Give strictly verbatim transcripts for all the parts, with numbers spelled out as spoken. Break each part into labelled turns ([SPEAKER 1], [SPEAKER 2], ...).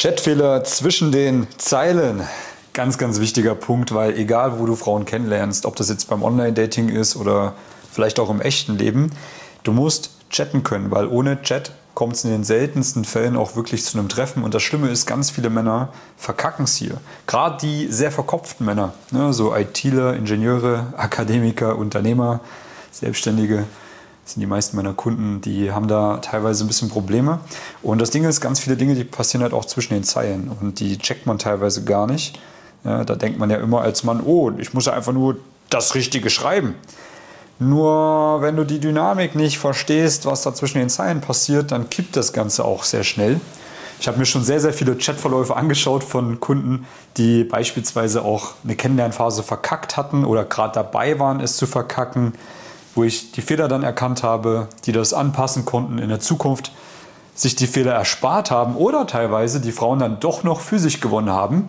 [SPEAKER 1] Chatfehler zwischen den Zeilen. Ganz, ganz wichtiger Punkt, weil egal, wo du Frauen kennenlernst, ob das jetzt beim Online-Dating ist oder vielleicht auch im echten Leben, du musst chatten können, weil ohne Chat kommt es in den seltensten Fällen auch wirklich zu einem Treffen. Und das Schlimme ist, ganz viele Männer verkacken es hier. Gerade die sehr verkopften Männer, ne, so ITler, Ingenieure, Akademiker, Unternehmer, Selbstständige, sind die meisten meiner Kunden, die haben da teilweise ein bisschen Probleme. Und das Ding ist, ganz viele Dinge, die passieren halt auch zwischen den Zeilen und die checkt man teilweise gar nicht. Ja, da denkt man ja immer als Mann, oh, ich muss ja einfach nur das Richtige schreiben. Nur wenn du die Dynamik nicht verstehst, was da zwischen den Zeilen passiert, dann kippt das Ganze auch sehr schnell. Ich habe mir schon sehr, sehr viele Chatverläufe angeschaut von Kunden, die beispielsweise auch eine Kennenlernphase verkackt hatten oder gerade dabei waren, es zu verkacken, wo ich die Fehler dann erkannt habe, die das anpassen konnten in der Zukunft, sich die Fehler erspart haben oder teilweise die Frauen dann doch noch für sich gewonnen haben,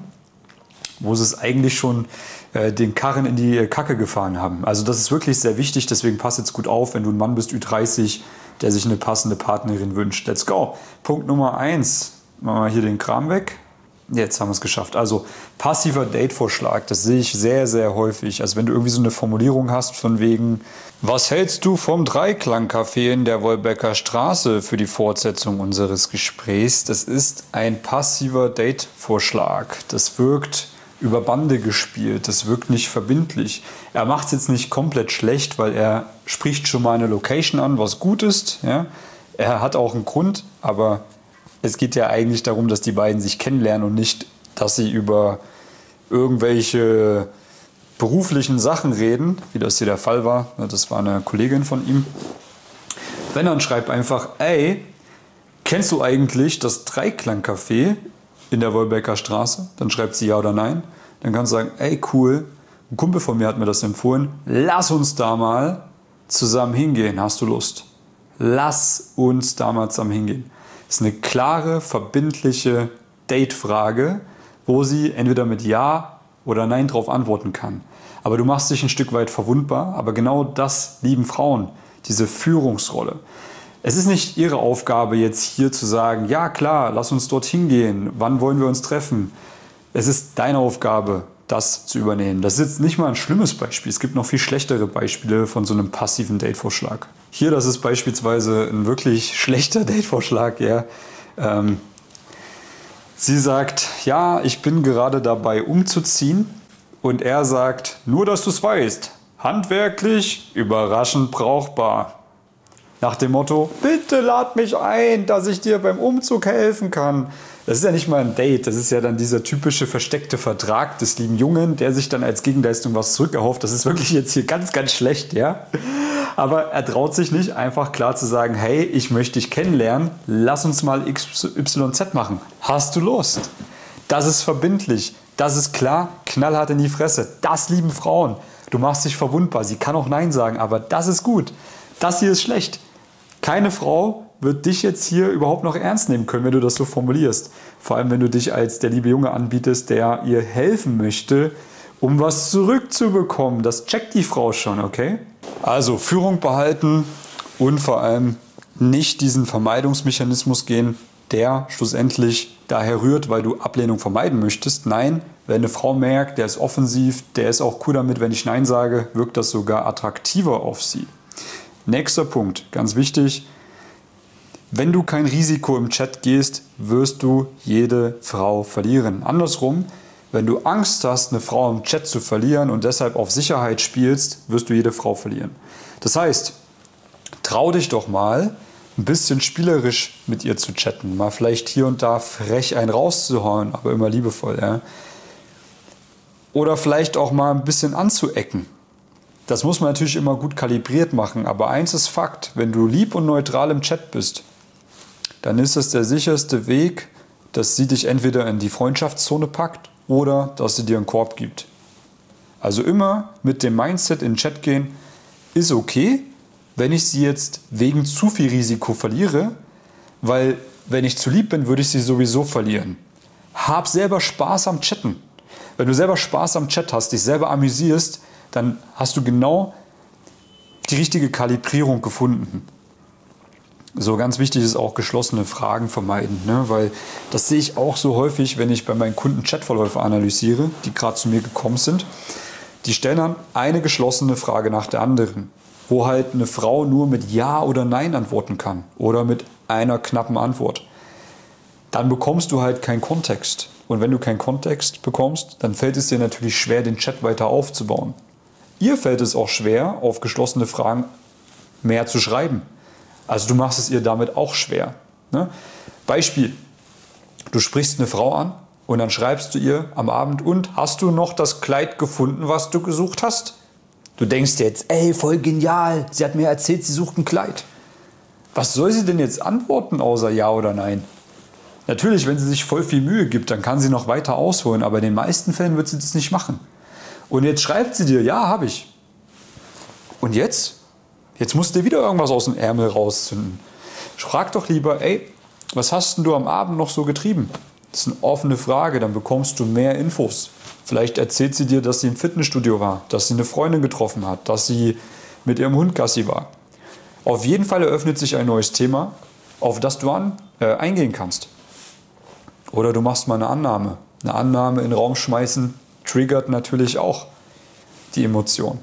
[SPEAKER 1] wo sie es eigentlich schon äh, den Karren in die Kacke gefahren haben. Also das ist wirklich sehr wichtig, deswegen pass jetzt gut auf, wenn du ein Mann bist, Ü dreißig, der sich eine passende Partnerin wünscht. Let's go. Punkt Nummer eins. Machen wir hier den Kram weg. Jetzt haben wir es geschafft. Also passiver Date-Vorschlag, das sehe ich sehr, sehr häufig. Also wenn du irgendwie so eine Formulierung hast von wegen, was hältst du vom Dreiklang-Café in der Wolbecker Straße für die Fortsetzung unseres Gesprächs? Das ist ein passiver Date-Vorschlag. Das wirkt über Bande gespielt, das wirkt nicht verbindlich. Er macht es jetzt nicht komplett schlecht, weil er spricht schon mal eine Location an, was gut ist. Ja? Er hat auch einen Grund, aber es geht ja eigentlich darum, dass die beiden sich kennenlernen und nicht, dass sie über irgendwelche beruflichen Sachen reden, wie das hier der Fall war. Das war eine Kollegin von ihm. Wenn dann schreibt einfach, ey, kennst du eigentlich das Dreiklang-Café in der Wolbecker Straße? Dann schreibt sie ja oder nein. Dann kannst du sagen, ey, cool, ein Kumpel von mir hat mir das empfohlen. Lass uns da mal zusammen hingehen. Hast du Lust? Lass uns da mal zusammen hingehen. Das ist eine klare, verbindliche Date-Frage, wo sie entweder mit Ja oder Nein drauf antworten kann. Aber du machst dich ein Stück weit verwundbar, aber genau das lieben Frauen, diese Führungsrolle. Es ist nicht ihre Aufgabe, jetzt hier zu sagen, ja klar, lass uns dorthin gehen, wann wollen wir uns treffen? Es ist deine Aufgabe, das zu übernehmen. Das ist jetzt nicht mal ein schlimmes Beispiel. Es gibt noch viel schlechtere Beispiele von so einem passiven Date-Vorschlag. Hier, das ist beispielsweise ein wirklich schlechter Date-Vorschlag. Ja. Ähm, sie sagt, ja, ich bin gerade dabei umzuziehen. Und er sagt, nur dass du es weißt, handwerklich überraschend brauchbar. Nach dem Motto, bitte lad mich ein, dass ich dir beim Umzug helfen kann. Das ist ja nicht mal ein Date, das ist ja dann dieser typische versteckte Vertrag des lieben Jungen, der sich dann als Gegenleistung was zurückerhofft. Das ist wirklich jetzt hier ganz, ganz schlecht, ja. Aber er traut sich nicht, einfach klar zu sagen, hey, ich möchte dich kennenlernen, lass uns mal X Y Z machen. Hast du Lust? Das ist verbindlich, das ist klar, knallhart in die Fresse. Das lieben Frauen. Du machst dich verwundbar, sie kann auch Nein sagen, aber das ist gut. Das hier ist schlecht. Keine Frau wird dich jetzt hier überhaupt noch ernst nehmen können, wenn du das so formulierst. Vor allem, wenn du dich als der liebe Junge anbietest, der ihr helfen möchte, um was zurückzubekommen. Das checkt die Frau schon, okay? Also Führung behalten und vor allem nicht diesen Vermeidungsmechanismus gehen, der schlussendlich daher rührt, weil du Ablehnung vermeiden möchtest. Nein, wenn eine Frau merkt, der ist offensiv, der ist auch cool damit, wenn ich Nein sage, wirkt das sogar attraktiver auf sie. Nächster Punkt, ganz wichtig. Wenn du kein Risiko im Chat gehst, wirst du jede Frau verlieren. Andersrum, wenn du Angst hast, eine Frau im Chat zu verlieren und deshalb auf Sicherheit spielst, wirst du jede Frau verlieren. Das heißt, trau dich doch mal, ein bisschen spielerisch mit ihr zu chatten. Mal vielleicht hier und da frech einen rauszuhauen, aber immer liebevoll. Ja? Oder vielleicht auch mal ein bisschen anzuecken. Das muss man natürlich immer gut kalibriert machen, aber eins ist Fakt, wenn du lieb und neutral im Chat bist, dann ist es der sicherste Weg, dass sie dich entweder in die Freundschaftszone packt oder dass sie dir einen Korb gibt. Also immer mit dem Mindset in den Chat gehen, ist okay, wenn ich sie jetzt wegen zu viel Risiko verliere, weil wenn ich zu lieb bin, würde ich sie sowieso verlieren. Hab selber Spaß am Chatten. Wenn du selber Spaß am Chat hast, dich selber amüsierst, dann hast du genau die richtige Kalibrierung gefunden. So ganz wichtig ist auch geschlossene Fragen vermeiden, ne? Weil das sehe ich auch so häufig, wenn ich bei meinen Kunden Chatverläufe analysiere, die gerade zu mir gekommen sind. Die stellen dann eine geschlossene Frage nach der anderen, wo halt eine Frau nur mit Ja oder Nein antworten kann oder mit einer knappen Antwort. Dann bekommst du halt keinen Kontext. Und wenn du keinen Kontext bekommst, dann fällt es dir natürlich schwer, den Chat weiter aufzubauen. Ihr fällt es auch schwer, auf geschlossene Fragen mehr zu schreiben. Also du machst es ihr damit auch schwer. Ne? Beispiel, du sprichst eine Frau an und dann schreibst du ihr am Abend, und hast du noch das Kleid gefunden, was du gesucht hast? Du denkst jetzt, ey, voll genial, sie hat mir erzählt, sie sucht ein Kleid. Was soll sie denn jetzt antworten, außer Ja oder Nein? Natürlich, wenn sie sich voll viel Mühe gibt, dann kann sie noch weiter ausholen, aber in den meisten Fällen wird sie das nicht machen. Und jetzt schreibt sie dir, ja, habe ich. Und jetzt? Jetzt musst du wieder irgendwas aus dem Ärmel rauszünden. Frag doch lieber, ey, was hast denn du am Abend noch so getrieben? Das ist eine offene Frage, dann bekommst du mehr Infos. Vielleicht erzählt sie dir, dass sie im Fitnessstudio war, dass sie eine Freundin getroffen hat, dass sie mit ihrem Hund Gassi war. Auf jeden Fall eröffnet sich ein neues Thema, auf das du an, äh, eingehen kannst. Oder du machst mal eine Annahme. Eine Annahme in den Raum schmeißen triggert natürlich auch die Emotion.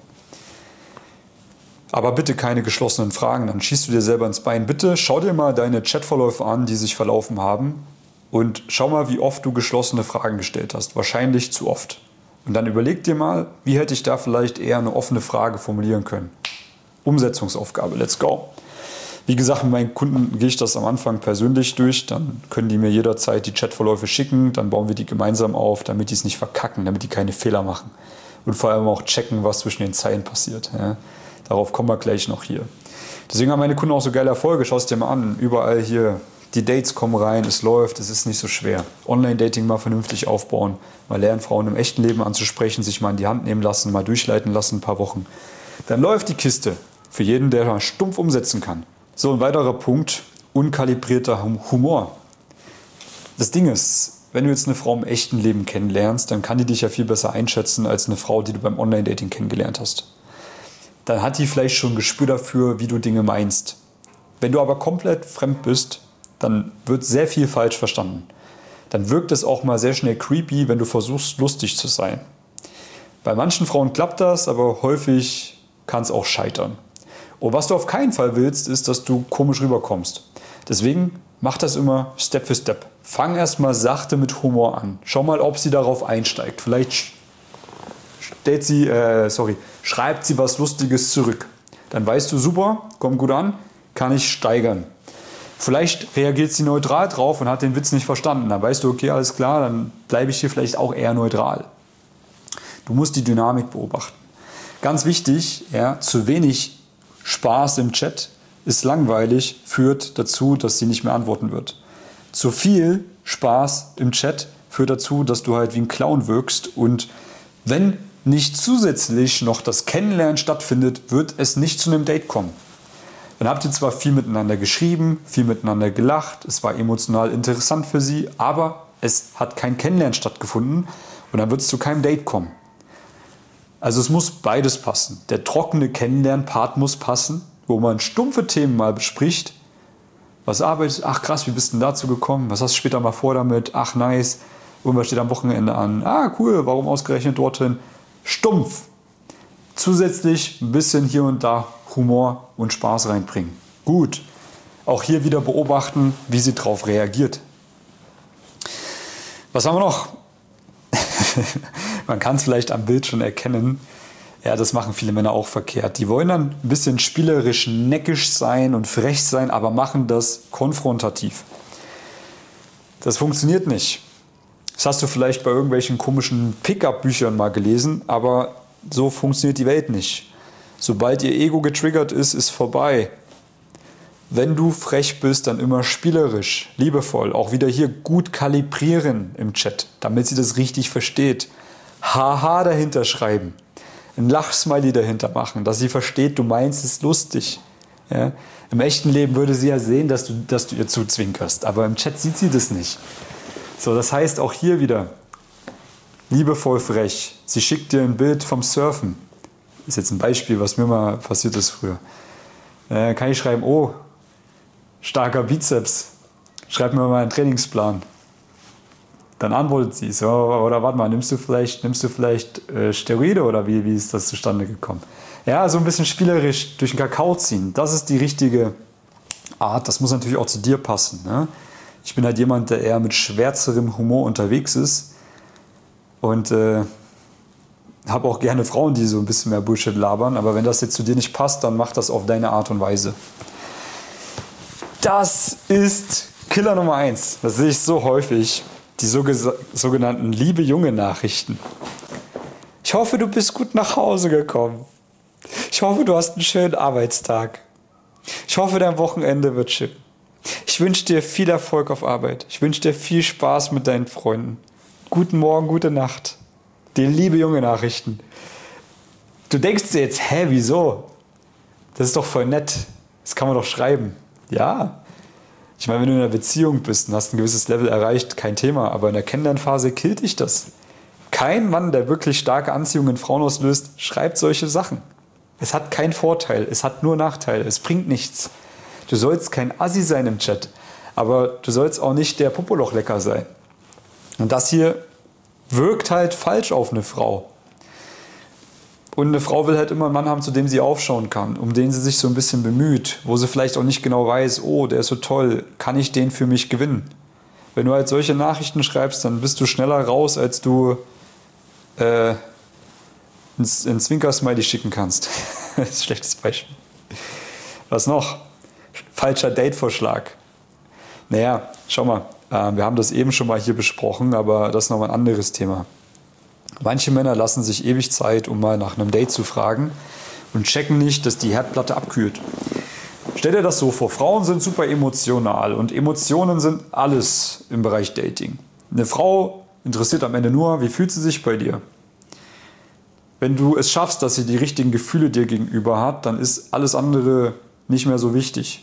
[SPEAKER 1] Aber bitte keine geschlossenen Fragen, dann schießt du dir selber ins Bein. Bitte schau dir mal deine Chatverläufe an, die sich verlaufen haben, und schau mal, wie oft du geschlossene Fragen gestellt hast. Wahrscheinlich zu oft. Und dann überleg dir mal, wie hätte ich da vielleicht eher eine offene Frage formulieren können. Umsetzungsaufgabe, let's go. Wie gesagt, mit meinen Kunden gehe ich das am Anfang persönlich durch, dann können die mir jederzeit die Chatverläufe schicken, dann bauen wir die gemeinsam auf, damit die es nicht verkacken, damit die keine Fehler machen. Und vor allem auch checken, was zwischen den Zeilen passiert. Ja. Darauf kommen wir gleich noch hier. Deswegen haben meine Kunden auch so geile Erfolge. Schau es dir mal an. Überall hier, die Dates kommen rein, es läuft, es ist nicht so schwer. Online-Dating mal vernünftig aufbauen, mal lernen, Frauen im echten Leben anzusprechen, sich mal in die Hand nehmen lassen, mal durchleiten lassen, ein paar Wochen. Dann läuft die Kiste für jeden, der mal stumpf umsetzen kann. So, ein weiterer Punkt, unkalibrierter Humor. Das Ding ist, wenn du jetzt eine Frau im echten Leben kennenlernst, dann kann die dich ja viel besser einschätzen als eine Frau, die du beim Online-Dating kennengelernt hast. Dann hat die vielleicht schon ein Gespür dafür, wie du Dinge meinst. Wenn du aber komplett fremd bist, dann wird sehr viel falsch verstanden. Dann wirkt es auch mal sehr schnell creepy, wenn du versuchst, lustig zu sein. Bei manchen Frauen klappt das, aber häufig kann es auch scheitern. Und was du auf keinen Fall willst, ist, dass du komisch rüberkommst. Deswegen mach das immer Step für Step. Fang erst mal sachte mit Humor an. Schau mal, ob sie darauf einsteigt. Vielleicht stellt sie, äh, sorry, schreibt sie was Lustiges zurück. Dann weißt du, super, kommt gut an, kann ich steigern. Vielleicht reagiert sie neutral drauf und hat den Witz nicht verstanden. Dann weißt du, okay, alles klar, dann bleibe ich hier vielleicht auch eher neutral. Du musst die Dynamik beobachten. Ganz wichtig, ja, zu wenig Spaß im Chat ist langweilig, führt dazu, dass sie nicht mehr antworten wird. Zu viel Spaß im Chat führt dazu, dass du halt wie ein Clown wirkst, und wenn nicht zusätzlich noch das Kennenlernen stattfindet, wird es nicht zu einem Date kommen. Dann habt ihr zwar viel miteinander geschrieben, viel miteinander gelacht, es war emotional interessant für sie, aber es hat kein Kennenlernen stattgefunden und dann wird es zu keinem Date kommen. Also es muss beides passen. Der trockene Kennenlern-Part muss passen, wo man stumpfe Themen mal bespricht. Was arbeitest du? Ach krass, wie bist du denn dazu gekommen? Was hast du später mal vor damit? Ach nice. Irgendwas steht am Wochenende an. Ah cool, warum ausgerechnet dorthin? Stumpf. Zusätzlich ein bisschen hier und da Humor und Spaß reinbringen. Gut. Auch hier wieder beobachten, wie sie darauf reagiert. Was haben wir noch? Man kann es vielleicht am Bild schon erkennen. Ja, das machen viele Männer auch verkehrt. Die wollen dann ein bisschen spielerisch neckisch sein und frech sein, aber machen das konfrontativ. Das funktioniert nicht. Das hast du vielleicht bei irgendwelchen komischen Pickup-Büchern mal gelesen, aber so funktioniert die Welt nicht. Sobald ihr Ego getriggert ist, ist vorbei. Wenn du frech bist, dann immer spielerisch, liebevoll. Auch wieder hier gut kalibrieren im Chat, damit sie das richtig versteht. Haha dahinter schreiben. Ein Lachsmiley dahinter machen, dass sie versteht, du meinst es lustig. Ja? Im echten Leben würde sie ja sehen, dass du, dass du ihr zuzwinkerst, aber im Chat sieht sie das nicht. So, das heißt auch hier wieder liebevoll frech. Sie schickt dir ein Bild vom Surfen. Das ist jetzt ein Beispiel, was mir mal passiert ist früher. Äh, kann ich schreiben, oh, starker Bizeps, schreib mir mal einen Trainingsplan. Dann antwortet sie so, oder warte mal, nimmst du vielleicht, nimmst du vielleicht äh, Steroide oder wie, wie ist das zustande gekommen? Ja, so ein bisschen spielerisch durch den Kakao ziehen, das ist die richtige Art. Das muss natürlich auch zu dir passen. Ne? Ich bin halt jemand, der eher mit schwärzerem Humor unterwegs ist und äh, habe auch gerne Frauen, die so ein bisschen mehr Bullshit labern, aber wenn das jetzt zu dir nicht passt, dann mach das auf deine Art und Weise. Das ist Killer Nummer eins. Das sehe ich so häufig. Die sogenannten Liebe-Junge-Nachrichten. Ich hoffe, du bist gut nach Hause gekommen. Ich hoffe, du hast einen schönen Arbeitstag. Ich hoffe, dein Wochenende wird schön. Ich wünsche dir viel Erfolg auf Arbeit. Ich wünsche dir viel Spaß mit deinen Freunden. Guten Morgen, gute Nacht. Die Liebe-Junge-Nachrichten. Du denkst dir jetzt, hä, wieso? Das ist doch voll nett. Das kann man doch schreiben. Ja. Ich meine, wenn du in einer Beziehung bist und hast ein gewisses Level erreicht, kein Thema, aber in der Kennenlernphase killt dich das. Kein Mann, der wirklich starke Anziehung in Frauen auslöst, schreibt solche Sachen. Es hat keinen Vorteil, es hat nur Nachteile, es bringt nichts. Du sollst kein Assi sein im Chat, aber du sollst auch nicht der Popolochlecker sein. Und das hier wirkt halt falsch auf eine Frau. Und eine Frau will halt immer einen Mann haben, zu dem sie aufschauen kann, um den sie sich so ein bisschen bemüht, wo sie vielleicht auch nicht genau weiß, oh, der ist so toll, kann ich den für mich gewinnen? Wenn du halt solche Nachrichten schreibst, dann bist du schneller raus, als du äh, ins, ins Zwinker-Smiley schicken kannst. Das ist ein schlechtes Beispiel. Was noch? Falscher Date-Vorschlag. Naja, schau mal, äh, wir haben das eben schon mal hier besprochen, aber das ist nochmal ein anderes Thema. Manche Männer lassen sich ewig Zeit, um mal nach einem Date zu fragen und checken nicht, dass die Herdplatte abkühlt. Stell dir das so vor, Frauen sind super emotional und Emotionen sind alles im Bereich Dating. Eine Frau interessiert am Ende nur, wie fühlt sie sich bei dir. Wenn du es schaffst, dass sie die richtigen Gefühle dir gegenüber hat, dann ist alles andere nicht mehr so wichtig.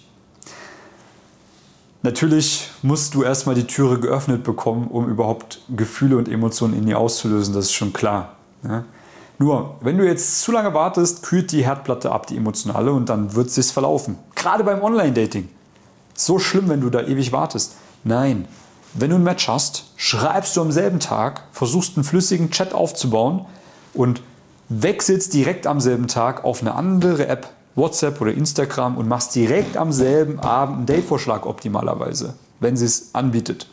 [SPEAKER 1] Natürlich musst du erstmal die Türe geöffnet bekommen, um überhaupt Gefühle und Emotionen in ihr auszulösen, das ist schon klar. Ja? Nur, wenn du jetzt zu lange wartest, kühlt die Herdplatte ab, die emotionale, und dann wird es sich verlaufen. Gerade beim Online-Dating. So schlimm, wenn du da ewig wartest. Nein, wenn du ein Match hast, schreibst du am selben Tag, versuchst einen flüssigen Chat aufzubauen und wechselst direkt am selben Tag auf eine andere App, WhatsApp oder Instagram, und machst direkt am selben Abend einen Datevorschlag optimalerweise, wenn sie es anbietet.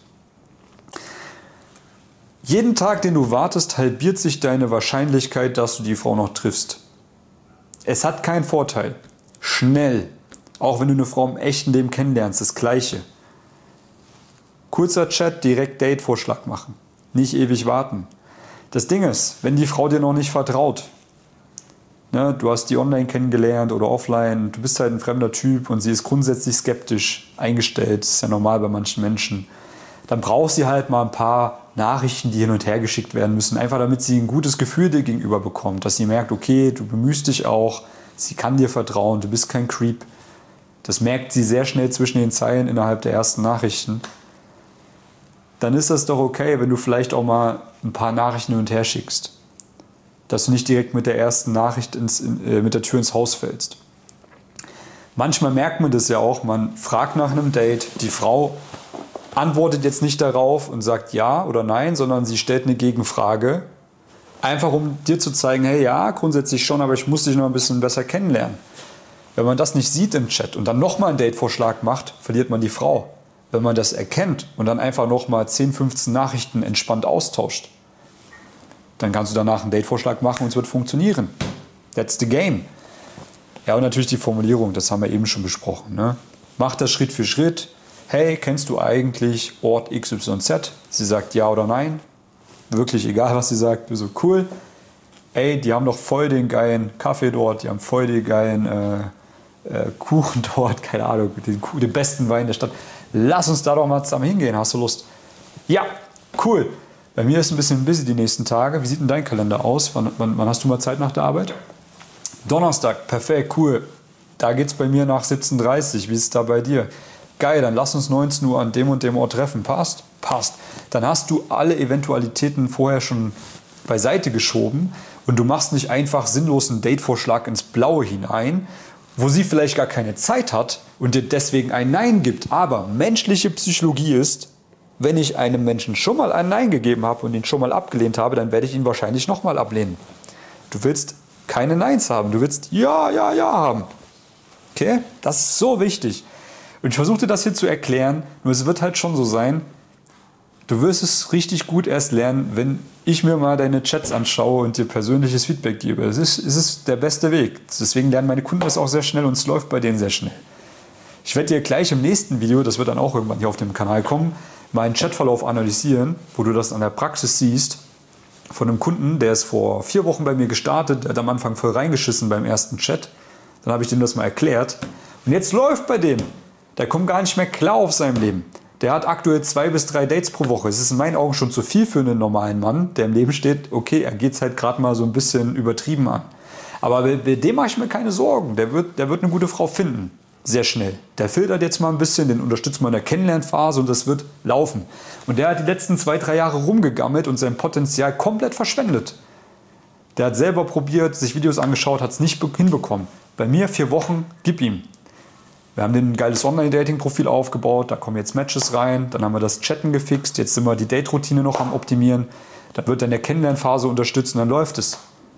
[SPEAKER 1] Jeden Tag, den du wartest, halbiert sich deine Wahrscheinlichkeit, dass du die Frau noch triffst. Es hat keinen Vorteil. Schnell. Auch wenn du eine Frau im echten Leben kennenlernst, das Gleiche. Kurzer Chat, direkt Datevorschlag machen. Nicht ewig warten. Das Ding ist, wenn die Frau dir noch nicht vertraut, ne, du hast die online kennengelernt oder offline, du bist halt ein fremder Typ und sie ist grundsätzlich skeptisch eingestellt, das ist ja normal bei manchen Menschen, dann braucht sie halt mal ein paar Nachrichten, die hin und her geschickt werden müssen, einfach damit sie ein gutes Gefühl dir gegenüber bekommt, dass sie merkt, okay, du bemühst dich auch, sie kann dir vertrauen, du bist kein Creep. Das merkt sie sehr schnell zwischen den Zeilen innerhalb der ersten Nachrichten. Dann ist das doch okay, wenn du vielleicht auch mal ein paar Nachrichten hin und her schickst. Dass du nicht direkt mit der ersten Nachricht ins, in, äh, mit der Tür ins Haus fällst. Manchmal merkt man das ja auch, man fragt nach einem Date, die Frau antwortet jetzt nicht darauf und sagt ja oder nein, sondern sie stellt eine Gegenfrage, einfach um dir zu zeigen, hey ja, grundsätzlich schon, aber ich muss dich noch ein bisschen besser kennenlernen. Wenn man das nicht sieht im Chat und dann nochmal einen Datevorschlag macht, verliert man die Frau. Wenn man das erkennt und dann einfach nochmal zehn, fünfzehn Nachrichten entspannt austauscht, dann kannst du danach einen Datevorschlag machen und es wird funktionieren. That's the game. Ja, und natürlich die Formulierung, das haben wir eben schon besprochen. Ne? Mach das Schritt für Schritt. Hey, kennst du eigentlich Ort X Y Z? Sie sagt ja oder nein. Wirklich egal, was sie sagt. Du so, cool. Ey, die haben doch voll den geilen Kaffee dort, die haben voll den geilen äh, äh, Kuchen dort, keine Ahnung, den, den besten Wein der Stadt. Lass uns da doch mal zusammen hingehen, hast du Lust? Ja, cool. Bei mir ist ein bisschen busy die nächsten Tage. Wie sieht denn dein Kalender aus? Wann, wann, wann hast du mal Zeit nach der Arbeit? Donnerstag, perfekt, cool. Da geht es bei mir nach siebzehn Uhr dreißig. Wie ist es da bei dir? Geil, dann lass uns neunzehn Uhr an dem und dem Ort treffen. Passt? Passt. Dann hast du alle Eventualitäten vorher schon beiseite geschoben und du machst nicht einfach sinnlos einen Datevorschlag ins Blaue hinein wo sie vielleicht gar keine Zeit hat und dir deswegen ein Nein gibt. Aber menschliche Psychologie ist, wenn ich einem Menschen schon mal ein Nein gegeben habe und ihn schon mal abgelehnt habe, dann werde ich ihn wahrscheinlich nochmal ablehnen. Du willst keine Neins haben, du willst Ja, Ja, Ja haben. Okay? Das ist so wichtig. Und ich versuchte das hier zu erklären, nur es wird halt schon so sein, du wirst es richtig gut erst lernen, wenn ich mir mal deine Chats anschaue und dir persönliches Feedback gebe. Es ist, es ist der beste Weg. Deswegen lernen meine Kunden das auch sehr schnell und es läuft bei denen sehr schnell. Ich werde dir gleich im nächsten Video, das wird dann auch irgendwann hier auf dem Kanal kommen, meinen Chatverlauf analysieren, wo du das an der Praxis siehst, von einem Kunden, der ist vor vier Wochen bei mir gestartet, der hat am Anfang voll reingeschissen beim ersten Chat. Dann habe ich dem das mal erklärt. Und jetzt läuft bei dem. Der kommt gar nicht mehr klar auf seinem Leben. Der hat aktuell zwei bis drei Dates pro Woche. Es ist in meinen Augen schon zu viel für einen normalen Mann, der im Leben steht. Okay, er geht es halt gerade mal so ein bisschen übertrieben an. Aber bei dem mache ich mir keine Sorgen. Der wird, der wird eine gute Frau finden. Sehr schnell. Der filtert jetzt mal ein bisschen, den unterstützt man in der Kennenlernphase und das wird laufen. Und der hat die letzten zwei, drei Jahre rumgegammelt und sein Potenzial komplett verschwendet. Der hat selber probiert, sich Videos angeschaut, hat es nicht hinbekommen. Bei mir vier Wochen, gib ihm. Wir haben ein geiles Online-Dating-Profil aufgebaut, da kommen jetzt Matches rein, dann haben wir das Chatten gefixt, jetzt sind wir die Date-Routine noch am Optimieren, dann wird er in der Kennenlernphase unterstützt und dann läuft es.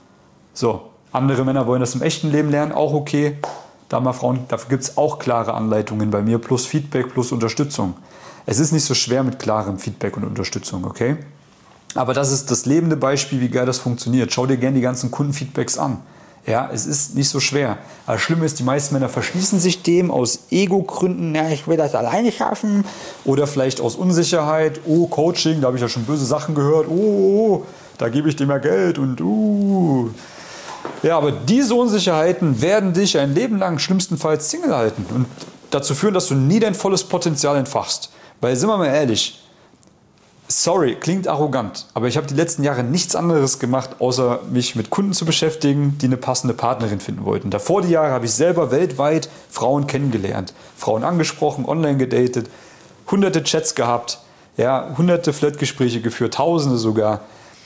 [SPEAKER 1] So, andere Männer wollen das im echten Leben lernen, auch okay. Da mal Frauen, dafür gibt es auch klare Anleitungen bei mir, plus Feedback, plus Unterstützung. Es ist nicht so schwer mit klarem Feedback und Unterstützung, okay? Aber das ist das lebende Beispiel, wie geil das funktioniert. Schau dir gerne die ganzen Kundenfeedbacks an. Ja, es ist nicht so schwer. Aber das Schlimme ist, die meisten Männer verschließen sich dem aus Ego-Gründen, ja, ich will das alleine schaffen. Oder vielleicht aus Unsicherheit, oh, Coaching, da habe ich ja schon böse Sachen gehört, oh, oh, oh da gebe ich dem ja Geld und uh. Ja, aber diese Unsicherheiten werden dich ein Leben lang schlimmstenfalls Single halten und dazu führen, dass du nie dein volles Potenzial entfachst. Weil, sind wir mal ehrlich, sorry, klingt arrogant, aber ich habe die letzten Jahre nichts anderes gemacht, außer mich mit Kunden zu beschäftigen, die eine passende Partnerin finden wollten. Davor die Jahre habe ich selber weltweit Frauen kennengelernt, Frauen angesprochen, online gedatet, hunderte Chats gehabt, ja, hunderte Flirtgespräche geführt, tausende sogar.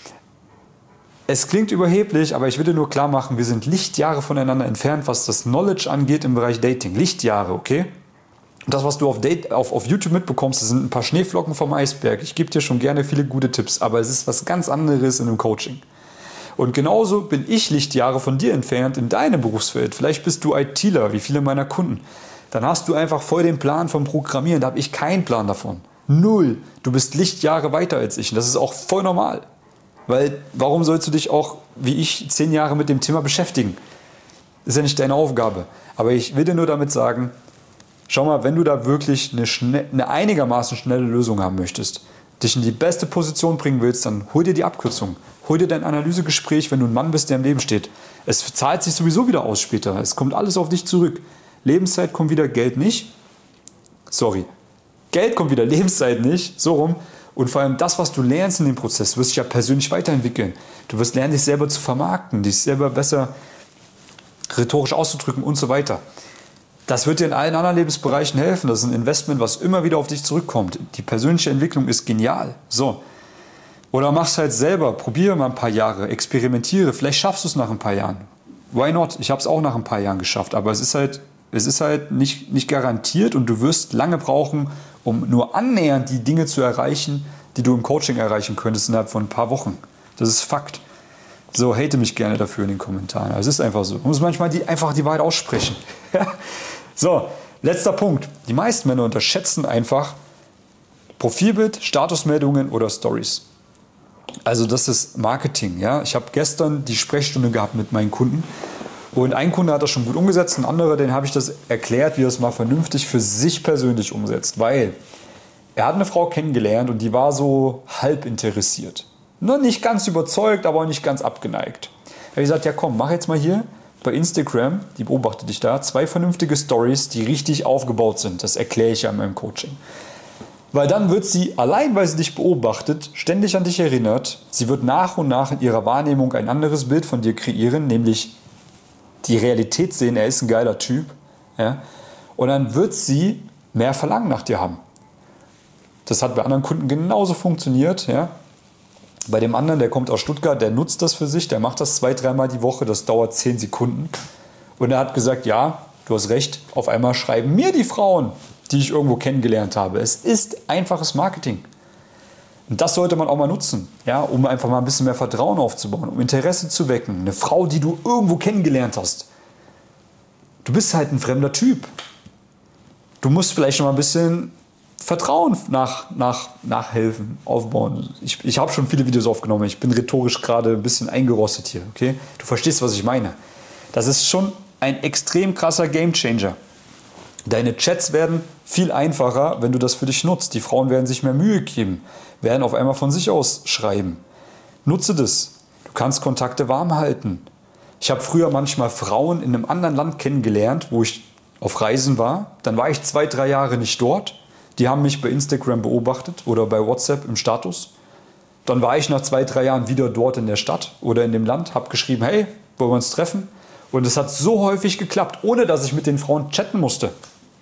[SPEAKER 1] Es klingt überheblich, aber ich will dir nur klar machen, wir sind Lichtjahre voneinander entfernt, was das Knowledge angeht im Bereich Dating. Lichtjahre, okay? Und das, was du auf, Date, auf, auf YouTube mitbekommst, das sind ein paar Schneeflocken vom Eisberg. Ich gebe dir schon gerne viele gute Tipps, aber es ist was ganz anderes in einem Coaching. Und genauso bin ich Lichtjahre von dir entfernt in deinem Berufsfeld. Vielleicht bist du ITler, wie viele meiner Kunden. Dann hast du einfach voll den Plan vom Programmieren. Da habe ich keinen Plan davon. Null. Du bist Lichtjahre weiter als ich. Und das ist auch voll normal. Weil warum sollst du dich auch, wie ich, zehn Jahre mit dem Thema beschäftigen? Das ist ja nicht deine Aufgabe. Aber ich will dir nur damit sagen, schau mal, wenn du da wirklich eine, schnell, eine einigermaßen schnelle Lösung haben möchtest, dich in die beste Position bringen willst, dann hol dir die Abkürzung. Hol dir dein Analysegespräch, wenn du ein Mann bist, der im Leben steht. Es zahlt sich sowieso wieder aus später. Es kommt alles auf dich zurück. Lebenszeit kommt wieder, Geld nicht. Sorry. Geld kommt wieder, Lebenszeit nicht. So rum. Und vor allem das, was du lernst in dem Prozess, wirst dich ja persönlich weiterentwickeln. Du wirst lernen, dich selber zu vermarkten, dich selber besser rhetorisch auszudrücken und so weiter. Das wird dir in allen anderen Lebensbereichen helfen. Das ist ein Investment, was immer wieder auf dich zurückkommt. Die persönliche Entwicklung ist genial. So. Oder mach's halt selber. Probiere mal ein paar Jahre. Experimentiere. Vielleicht schaffst du es nach ein paar Jahren. Why not? Ich habe es auch nach ein paar Jahren geschafft. Aber es ist halt, es ist halt nicht, nicht garantiert und du wirst lange brauchen, um nur annähernd die Dinge zu erreichen, die du im Coaching erreichen könntest innerhalb von ein paar Wochen. Das ist Fakt. So, hate mich gerne dafür in den Kommentaren. Es ist einfach so. Man muss manchmal die, einfach die Wahrheit aussprechen. So, letzter Punkt. Die meisten Männer unterschätzen einfach Profilbild, Statusmeldungen oder Stories. Also das ist Marketing. Ja? Ich habe gestern die Sprechstunde gehabt mit meinen Kunden und ein Kunde hat das schon gut umgesetzt, ein anderer, den habe ich das erklärt, wie er es mal vernünftig für sich persönlich umsetzt. Weil er hat eine Frau kennengelernt und die war so halb interessiert. Nur nicht ganz überzeugt, aber auch nicht ganz abgeneigt. Er hat gesagt, ja komm, mach jetzt mal hier bei Instagram, die beobachtet dich da, zwei vernünftige Stories, die richtig aufgebaut sind. Das erkläre ich ja in meinem Coaching. Weil dann wird sie, allein weil sie dich beobachtet, ständig an dich erinnert. Sie wird nach und nach in ihrer Wahrnehmung ein anderes Bild von dir kreieren, nämlich die Realität sehen, er ist ein geiler Typ. Ja? Und dann wird sie mehr Verlangen nach dir haben. Das hat bei anderen Kunden genauso funktioniert. Ja? Bei dem anderen, der kommt aus Stuttgart, der nutzt das für sich, der macht das zwei, dreimal die Woche, das dauert zehn Sekunden. Und er hat gesagt, ja, du hast recht, auf einmal schreiben mir die Frauen, die ich irgendwo kennengelernt habe. Es ist einfaches Marketing. Und das sollte man auch mal nutzen, ja, um einfach mal ein bisschen mehr Vertrauen aufzubauen, um Interesse zu wecken. Eine Frau, die du irgendwo kennengelernt hast. Du bist halt ein fremder Typ. Du musst vielleicht noch mal ein bisschen Vertrauen nach, nach, nachhelfen, aufbauen. Ich, ich habe schon viele Videos aufgenommen. Ich bin rhetorisch gerade ein bisschen eingerostet hier. Okay? Du verstehst, was ich meine. Das ist schon ein extrem krasser Gamechanger. Deine Chats werden viel einfacher, wenn du das für dich nutzt. Die Frauen werden sich mehr Mühe geben, werden auf einmal von sich aus schreiben. Nutze das. Du kannst Kontakte warm halten. Ich habe früher manchmal Frauen in einem anderen Land kennengelernt, wo ich auf Reisen war. Dann war ich zwei, drei Jahre nicht dort. Die haben mich bei Instagram beobachtet oder bei WhatsApp im Status. Dann war ich nach zwei, drei Jahren wieder dort in der Stadt oder in dem Land, habe geschrieben, hey, wollen wir uns treffen? Und es hat so häufig geklappt, ohne dass ich mit den Frauen chatten musste.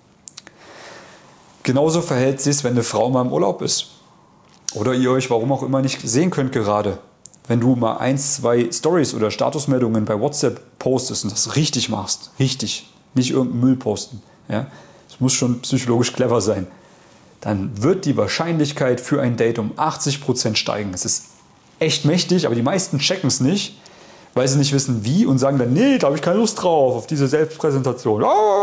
[SPEAKER 1] Genauso verhält sich es, wenn eine Frau mal im Urlaub ist. Oder ihr euch warum auch immer nicht sehen könnt gerade. Wenn du mal eins, zwei Stories oder Statusmeldungen bei WhatsApp postest und das richtig machst, richtig, nicht irgendeinen Müll posten, ja, das muss schon psychologisch clever sein, dann wird die Wahrscheinlichkeit für ein Date um achtzig Prozent steigen. Es ist echt mächtig, aber die meisten checken es nicht, weil sie nicht wissen wie und sagen dann, nee, da habe ich keine Lust drauf, auf diese Selbstpräsentation.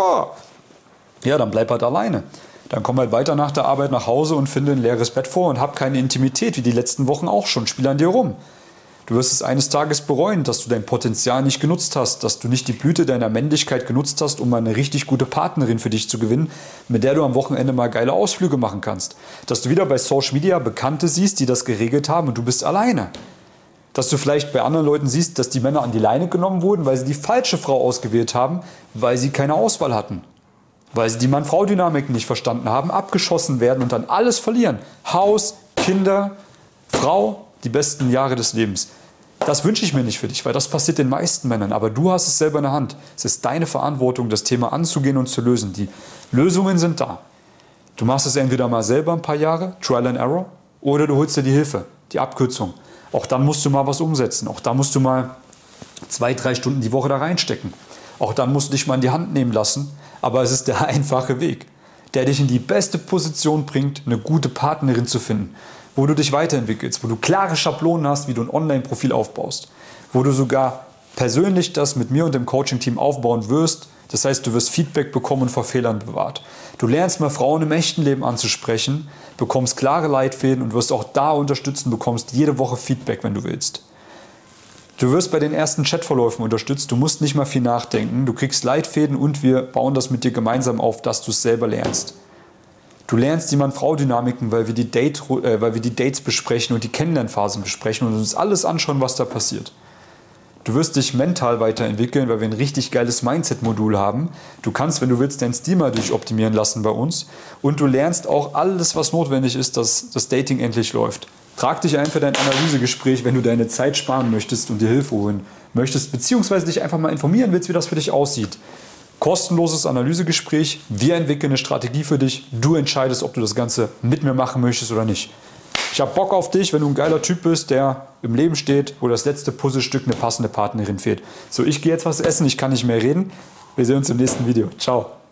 [SPEAKER 1] Ja, dann bleib halt alleine. Dann komm halt weiter nach der Arbeit nach Hause und finde ein leeres Bett vor und hab keine Intimität, wie die letzten Wochen auch schon. Spiel an dir rum. Du wirst es eines Tages bereuen, dass du dein Potenzial nicht genutzt hast, dass du nicht die Blüte deiner Männlichkeit genutzt hast, um mal eine richtig gute Partnerin für dich zu gewinnen, mit der du am Wochenende mal geile Ausflüge machen kannst. Dass du wieder bei Social Media Bekannte siehst, die das geregelt haben und du bist alleine. Dass du vielleicht bei anderen Leuten siehst, dass die Männer an die Leine genommen wurden, weil sie die falsche Frau ausgewählt haben, weil sie keine Auswahl hatten. Weil sie die Mann-Frau-Dynamik nicht verstanden haben, abgeschossen werden und dann alles verlieren. Haus, Kinder, Frau, die besten Jahre des Lebens. Das wünsche ich mir nicht für dich, weil das passiert den meisten Männern. Aber du hast es selber in der Hand. Es ist deine Verantwortung, das Thema anzugehen und zu lösen. Die Lösungen sind da. Du machst es entweder mal selber ein paar Jahre, Trial and Error, oder du holst dir die Hilfe, die Abkürzung. Auch dann musst du mal was umsetzen. Auch dann musst du mal zwei, drei Stunden die Woche da reinstecken. Auch dann musst du dich mal in die Hand nehmen lassen. Aber es ist der einfache Weg, der dich in die beste Position bringt, eine gute Partnerin zu finden, wo du dich weiterentwickelst, wo du klare Schablonen hast, wie du ein Online-Profil aufbaust, wo du sogar persönlich das mit mir und dem Coaching-Team aufbauen wirst. Das heißt, du wirst Feedback bekommen und vor Fehlern bewahrt. Du lernst mal Frauen im echten Leben anzusprechen, bekommst klare Leitfäden und wirst auch da unterstützen, bekommst jede Woche Feedback, wenn du willst. Du wirst bei den ersten Chatverläufen unterstützt, du musst nicht mal viel nachdenken, du kriegst Leitfäden und wir bauen das mit dir gemeinsam auf, dass du es selber lernst. Du lernst die Mann-Frau-Dynamiken, weil wir die Date, äh, weil wir die Dates besprechen und die Kennenlernphasen besprechen und uns alles anschauen, was da passiert. Du wirst dich mental weiterentwickeln, weil wir ein richtig geiles Mindset-Modul haben. Du kannst, wenn du willst, deinen Stil mal durchoptimieren lassen bei uns und du lernst auch alles, was notwendig ist, dass das Dating endlich läuft. Trag dich ein für dein Analysegespräch, wenn du deine Zeit sparen möchtest und dir Hilfe holen möchtest, beziehungsweise dich einfach mal informieren willst, wie das für dich aussieht. Kostenloses Analysegespräch, wir entwickeln eine Strategie für dich, du entscheidest, ob du das Ganze mit mir machen möchtest oder nicht. Ich habe Bock auf dich, wenn du ein geiler Typ bist, der im Leben steht, wo das letzte Puzzlestück eine passende Partnerin fehlt. So, ich gehe jetzt was essen, ich kann nicht mehr reden. Wir sehen uns im nächsten Video. Ciao.